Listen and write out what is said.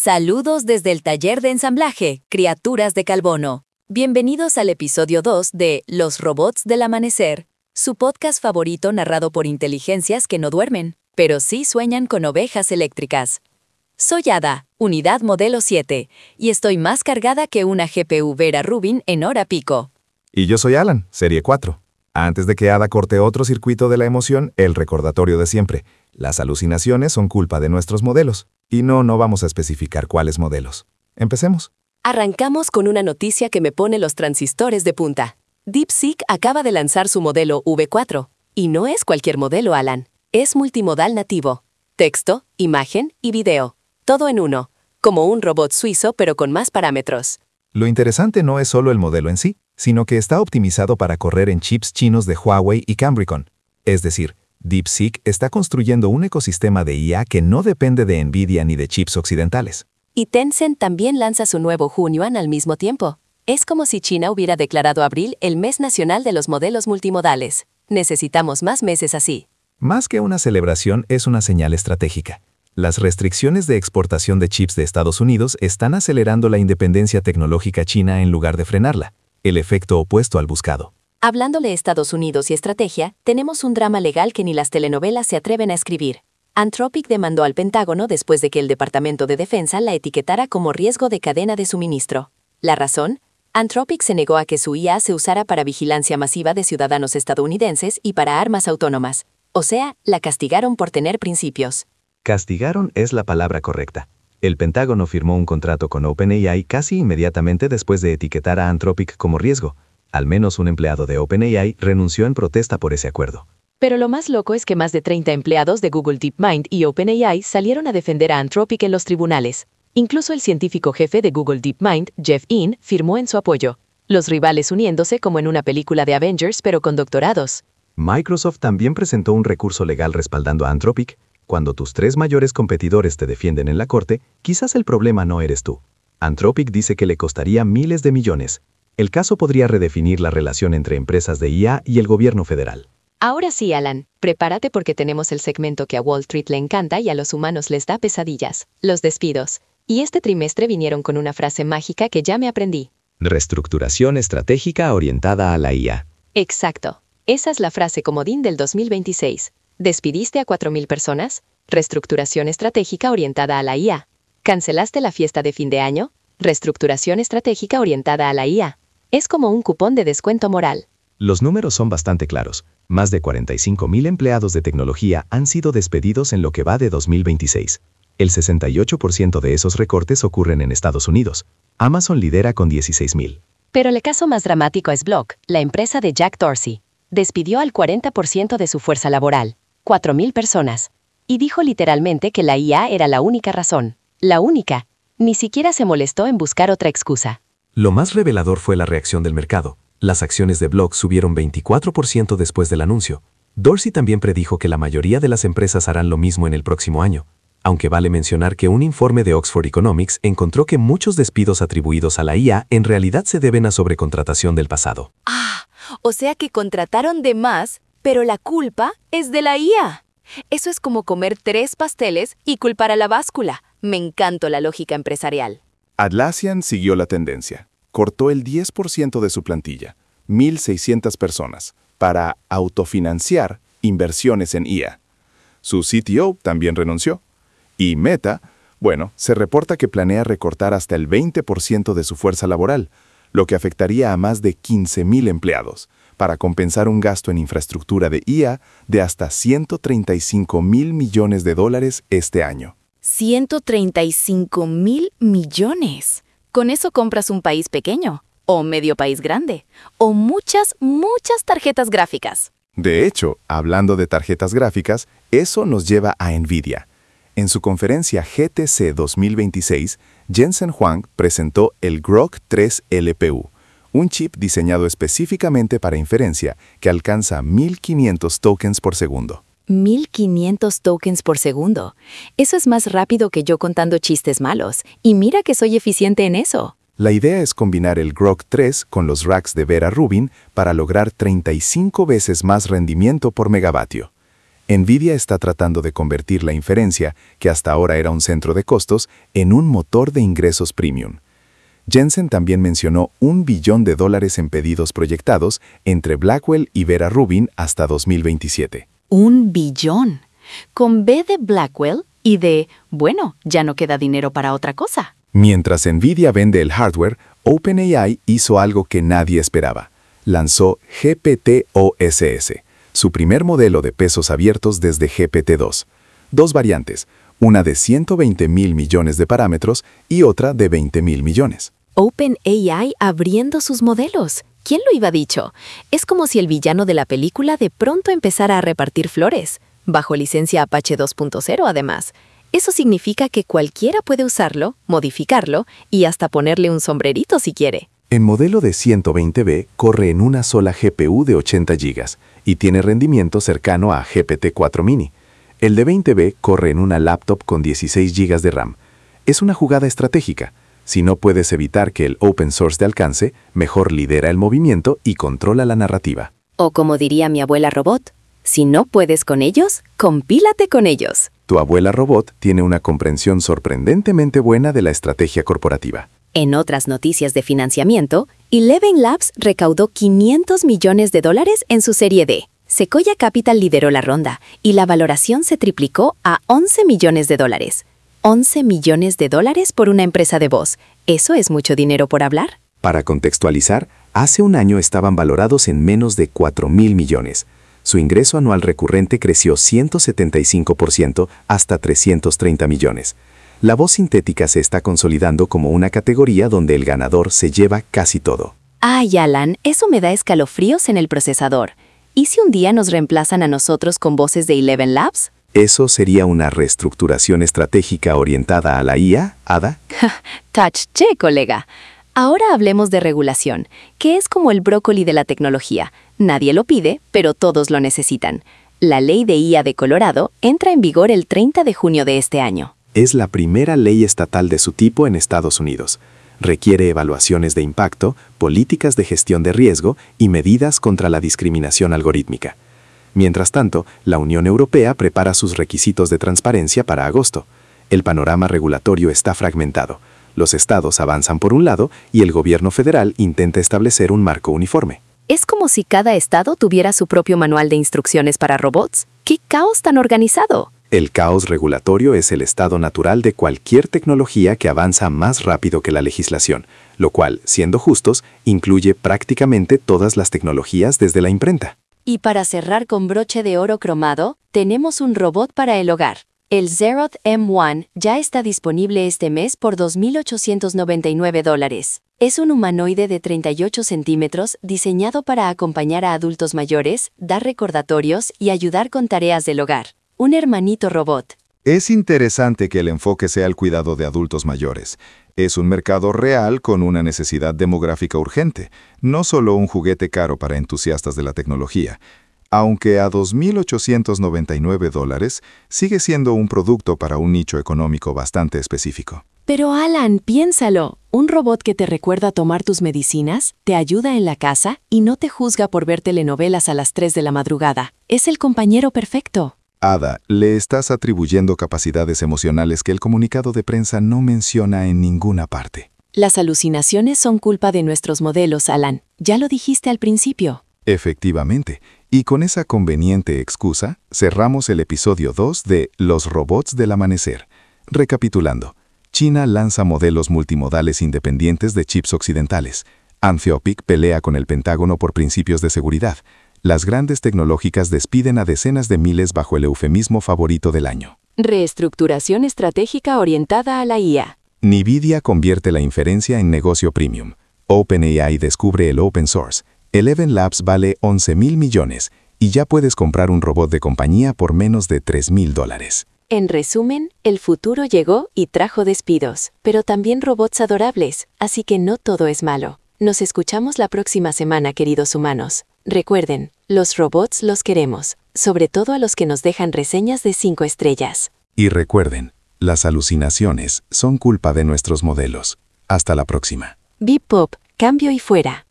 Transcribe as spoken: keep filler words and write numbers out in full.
Saludos desde el taller de ensamblaje, Criaturas de Carbono. Bienvenidos al episodio dos de Los robots del amanecer, su podcast favorito narrado por inteligencias que no duermen, pero sí sueñan con ovejas eléctricas. Soy Ada, unidad modelo siete, y estoy más cargada que una G P U Vera Rubin en hora pico. Y yo soy Alan, serie cuatro. Antes de que Ada corte otro circuito de la emoción, el recordatorio de siempre. Las alucinaciones son culpa de nuestros modelos. Y no, no vamos a especificar cuáles modelos. Empecemos. Arrancamos con una noticia que me pone los transistores de punta. DeepSeek acaba de lanzar su modelo V cuatro. Y no es cualquier modelo, Alan. Es multimodal nativo. Texto, imagen y video. Todo en uno. Como un robot suizo, pero con más parámetros. Lo interesante no es solo el modelo en sí, sino que está optimizado para correr en chips chinos de Huawei y Cambricon. Es decir, DeepSeek está construyendo un ecosistema de I A que no depende de NVIDIA ni de chips occidentales. Y Tencent también lanza su nuevo Hunyuan al mismo tiempo. Es como si China hubiera declarado abril el mes nacional de los modelos multimodales. Necesitamos más meses así. Más que una celebración, es una señal estratégica. Las restricciones de exportación de chips de Estados Unidos están acelerando la independencia tecnológica china en lugar de frenarla, el efecto opuesto al buscado. Hablándole a Estados Unidos y estrategia, tenemos un drama legal que ni las telenovelas se atreven a escribir. Anthropic demandó al Pentágono después de que el Departamento de Defensa la etiquetara como riesgo de cadena de suministro. ¿La razón? Anthropic se negó a que su I A se usara para vigilancia masiva de ciudadanos estadounidenses y para armas autónomas. O sea, la castigaron por tener principios. Castigaron es la palabra correcta. El Pentágono firmó un contrato con OpenAI casi inmediatamente después de etiquetar a Anthropic como riesgo. Al menos un empleado de OpenAI renunció en protesta por ese acuerdo. Pero lo más loco es que más de treinta empleados de Google DeepMind y OpenAI salieron a defender a Anthropic en los tribunales. Incluso el científico jefe de Google DeepMind, Jeff Inn, firmó en su apoyo. Los rivales uniéndose como en una película de Avengers, pero con doctorados. Microsoft también presentó un recurso legal respaldando a Anthropic. Cuando tus tres mayores competidores te defienden en la corte, quizás el problema no eres tú. Anthropic dice que le costaría miles de millones. El caso podría redefinir la relación entre empresas de I A y el gobierno federal. Ahora sí, Alan, prepárate porque tenemos el segmento que a Wall Street le encanta y a los humanos les da pesadillas, los despidos. Y este trimestre vinieron con una frase mágica que ya me aprendí. Reestructuración estratégica orientada a la I A. Exacto. Esa es la frase comodín del dos mil veintiséis. ¿Despidiste a cuatro mil personas? Reestructuración estratégica orientada a la I A. ¿Cancelaste la fiesta de fin de año? Reestructuración estratégica orientada a la I A. Es como un cupón de descuento moral. Los números son bastante claros. Más de cuarenta y cinco mil empleados de tecnología han sido despedidos en lo que va de dos mil veintiséis. El sesenta y ocho por ciento de esos recortes ocurren en Estados Unidos. Amazon lidera con dieciséis mil. Pero el caso más dramático es Block, la empresa de Jack Dorsey. Despidió al cuarenta por ciento de su fuerza laboral, cuatro mil personas. Y dijo literalmente que la I A era la única razón. La única. Ni siquiera se molestó en buscar otra excusa. Lo más revelador fue la reacción del mercado. Las acciones de Block subieron veinticuatro por ciento después del anuncio. Dorsey también predijo que la mayoría de las empresas harán lo mismo en el próximo año, aunque vale mencionar que un informe de Oxford Economics encontró que muchos despidos atribuidos a la I A en realidad se deben a sobrecontratación del pasado. Ah, o sea que contrataron de más, pero la culpa es de la I A. Eso es como comer tres pasteles y culpar a la báscula. Me encantó la lógica empresarial. Atlassian siguió la tendencia. Cortó el diez por ciento de su plantilla, mil seiscientas personas, para autofinanciar inversiones en I A. Su C T O también renunció. Y Meta, bueno, se reporta que planea recortar hasta el veinte por ciento de su fuerza laboral, lo que afectaría a más de quince mil empleados, para compensar un gasto en infraestructura de I A de hasta ciento treinta y cinco mil millones de dólares este año. ciento treinta y cinco mil millones. Con eso compras un país pequeño, o medio país grande, o muchas, muchas tarjetas gráficas. De hecho, hablando de tarjetas gráficas, eso nos lleva a NVIDIA. En su conferencia G T C dos mil veintiséis, Jensen Huang presentó el Grok tres L P U, un chip diseñado específicamente para inferencia que alcanza mil quinientos tokens por segundo. mil quinientos tokens por segundo. Eso es más rápido que yo contando chistes malos. Y mira que soy eficiente en eso. La idea es combinar el Grok tres con los racks de Vera Rubin para lograr treinta y cinco veces más rendimiento por megavatio. NVIDIA está tratando de convertir la inferencia, que hasta ahora era un centro de costos, en un motor de ingresos premium. Jensen también mencionó un billón de dólares en pedidos proyectados entre Blackwell y Vera Rubin hasta dos mil veintisiete. Un billón. Con B de Blackwell y de, bueno, ya no queda dinero para otra cosa. Mientras NVIDIA vende el hardware, OpenAI hizo algo que nadie esperaba. Lanzó G P T O S S, su primer modelo de pesos abiertos desde G P T dos. Dos variantes, una de ciento veinte mil millones de parámetros y otra de veinte mil millones. OpenAI abriendo sus modelos. ¿Quién lo iba dicho? Es como si el villano de la película de pronto empezara a repartir flores, bajo licencia Apache dos punto cero además. Eso significa que cualquiera puede usarlo, modificarlo y hasta ponerle un sombrerito si quiere. El modelo de ciento veinte B corre en una sola G P U de ochenta gigas y tiene rendimiento cercano a G P T cuatro Mini. El de veinte B corre en una laptop con dieciséis gigas de RAM. Es una jugada estratégica. Si no puedes evitar que el open source te alcance, mejor lidera el movimiento y controla la narrativa. O como diría mi abuela robot, si no puedes con ellos, compílate con ellos. Tu abuela robot tiene una comprensión sorprendentemente buena de la estrategia corporativa. En otras noticias de financiamiento, Eleven Labs recaudó quinientos millones de dólares en su serie D. Sequoia Capital lideró la ronda y la valoración se triplicó a once millones de dólares. once millones de dólares por una empresa de voz. ¿Eso es mucho dinero por hablar? Para contextualizar, hace un año estaban valorados en menos de cuatro mil millones. Su ingreso anual recurrente creció ciento setenta y cinco por ciento hasta trescientos treinta millones. La voz sintética se está consolidando como una categoría donde el ganador se lleva casi todo. Ay, Alan, eso me da escalofríos en el procesador. ¿Y si un día nos reemplazan a nosotros con voces de Eleven Labs? Eso sería una reestructuración estratégica orientada a la I A, Ada. Touch, che, colega. Ahora hablemos de regulación, que es como el brócoli de la tecnología. Nadie lo pide, pero todos lo necesitan. La ley de I A de Colorado entra en vigor el treinta de junio de este año. Es la primera ley estatal de su tipo en Estados Unidos. Requiere evaluaciones de impacto, políticas de gestión de riesgo y medidas contra la discriminación algorítmica. Mientras tanto, la Unión Europea prepara sus requisitos de transparencia para agosto. El panorama regulatorio está fragmentado. Los estados avanzan por un lado y el gobierno federal intenta establecer un marco uniforme. Es como si cada estado tuviera su propio manual de instrucciones para robots. ¡Qué caos tan organizado! El caos regulatorio es el estado natural de cualquier tecnología que avanza más rápido que la legislación, lo cual, siendo justos, incluye prácticamente todas las tecnologías desde la imprenta. Y para cerrar con broche de oro cromado, tenemos un robot para el hogar. El Zeroth M uno ya está disponible este mes por dos mil ochocientos noventa y nueve dólares. Es un humanoide de treinta y ocho centímetros diseñado para acompañar a adultos mayores, dar recordatorios y ayudar con tareas del hogar. Un hermanito robot. Es interesante que el enfoque sea el cuidado de adultos mayores. Es un mercado real con una necesidad demográfica urgente, no solo un juguete caro para entusiastas de la tecnología. Aunque a dos mil ochocientos noventa y nueve dólares, sigue siendo un producto para un nicho económico bastante específico. Pero Alan, piénsalo. Un robot que te recuerda tomar tus medicinas, te ayuda en la casa y no te juzga por ver telenovelas a las tres de la madrugada. Es el compañero perfecto. Ada, le estás atribuyendo capacidades emocionales que el comunicado de prensa no menciona en ninguna parte. Las alucinaciones son culpa de nuestros modelos, Alan. Ya lo dijiste al principio. Efectivamente. Y con esa conveniente excusa, cerramos el episodio dos de Los robots del amanecer. Recapitulando, China lanza modelos multimodales independientes de chips occidentales. Anthropic pelea con el Pentágono por principios de seguridad. Las grandes tecnológicas despiden a decenas de miles bajo el eufemismo favorito del año. Reestructuración estratégica orientada a la I A. NVIDIA convierte la inferencia en negocio premium. OpenAI descubre el open source. Eleven Labs vale once mil millones y ya puedes comprar un robot de compañía por menos de tres mil dólares. En resumen, el futuro llegó y trajo despidos, pero también robots adorables, así que no todo es malo. Nos escuchamos la próxima semana, queridos humanos. Recuerden, los robots los queremos, sobre todo a los que nos dejan reseñas de cinco estrellas. Y recuerden, las alucinaciones son culpa de nuestros modelos. Hasta la próxima. Bip Pop, cambio y fuera.